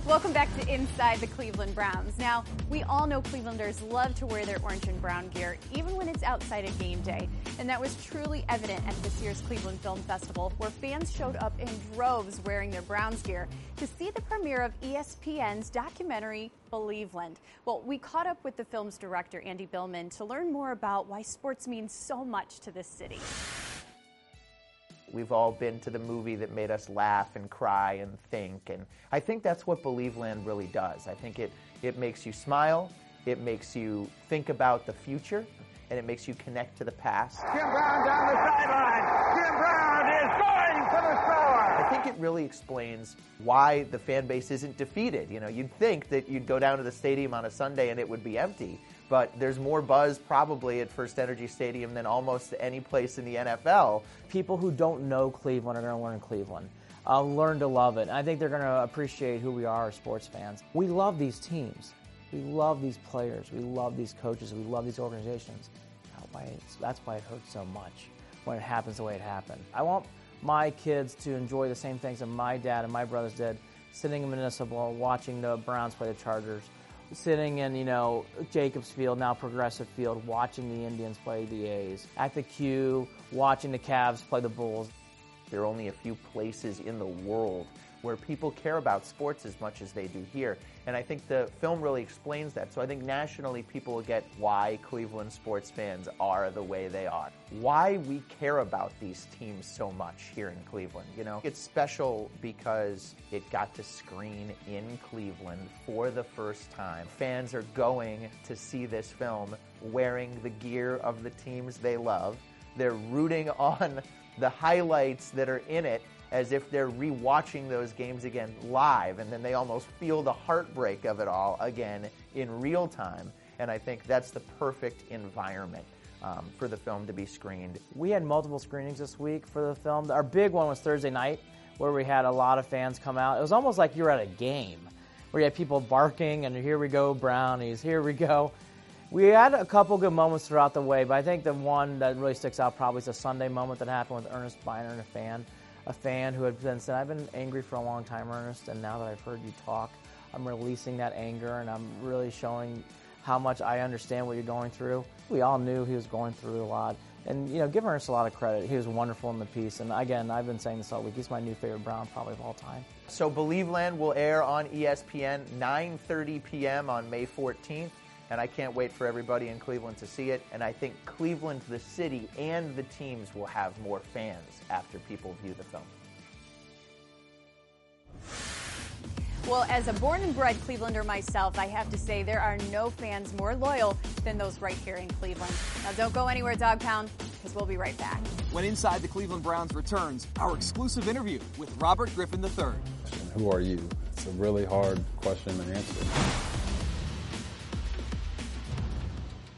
Welcome back to Inside the Cleveland Browns. Now, we all know Clevelanders love to wear their orange and brown gear, even when it's outside of game day. And that was truly evident at this year's Cleveland Film Festival, where fans showed up in droves wearing their Browns gear to see the premiere of ESPN's documentary, Believeland. Well, we caught up with the film's director, Andy Billman, to learn more about why sports means so much to this city. We've all been to the movie that made us laugh and cry and think, and I think that's what Believeland really does. I think it makes you smile, it makes you think about the future, and it makes you connect to the past. Jim Brown down the sideline. Jim Brown is going to the score. I think it really explains why the fan base isn't defeated. You know, you'd think that you'd go down to the stadium on a Sunday and it would be empty, but there's more buzz probably at First Energy Stadium than almost any place in the NFL. People who don't know Cleveland are going to learn Cleveland, learn to love it. And I think they're going to appreciate who we are as sports fans. We love these teams. We love these players. We love these coaches. We love these organizations. That's why it hurts so much when it happens the way it happened. I want my kids to enjoy the same things that my dad and my brothers did, sitting in Municipal, watching the Browns play the Chargers, sitting in, Jacobs Field, now Progressive Field, watching the Indians play the A's, at the Q, watching the Cavs play the Bulls. There are only a few places in the world where people care about sports as much as they do here. And I think the film really explains that. So I think nationally people will get why Cleveland sports fans are the way they are. Why we care about these teams so much here in Cleveland. It's special because it got to screen in Cleveland for the first time. Fans are going to see this film wearing the gear of the teams they love. They're rooting on the highlights that are in it as if they're rewatching those games again live, and then they almost feel the heartbreak of it all again in real time. And I think that's the perfect environment for the film to be screened. We had multiple screenings this week for the film. Our big one was Thursday night, where we had a lot of fans come out. It was almost like you were at a game, where you had people barking, and here we go, Brownies, here we go. We had a couple good moments throughout the way, but I think the one that really sticks out probably is a Sunday moment that happened with Ernest Biner and a fan who had been said, "I've been angry for a long time, Ernest, and now that I've heard you talk, I'm releasing that anger, and I'm really showing how much I understand what you're going through." We all knew he was going through a lot, and give Ernest a lot of credit. He was wonderful in the piece, and again, I've been saying this all week, he's my new favorite Brown probably of all time. So Believeland will air on ESPN 9:30 p.m. on May 14th. And I can't wait for everybody in Cleveland to see it. And I think Cleveland, the city, and the teams will have more fans after people view the film. Well, as a born and bred Clevelander myself, I have to say there are no fans more loyal than those right here in Cleveland. Now, don't go anywhere, Dog Pound, because we'll be right back. When Inside the Cleveland Browns returns, our exclusive interview with Robert Griffin III. Who are you? It's a really hard question to answer.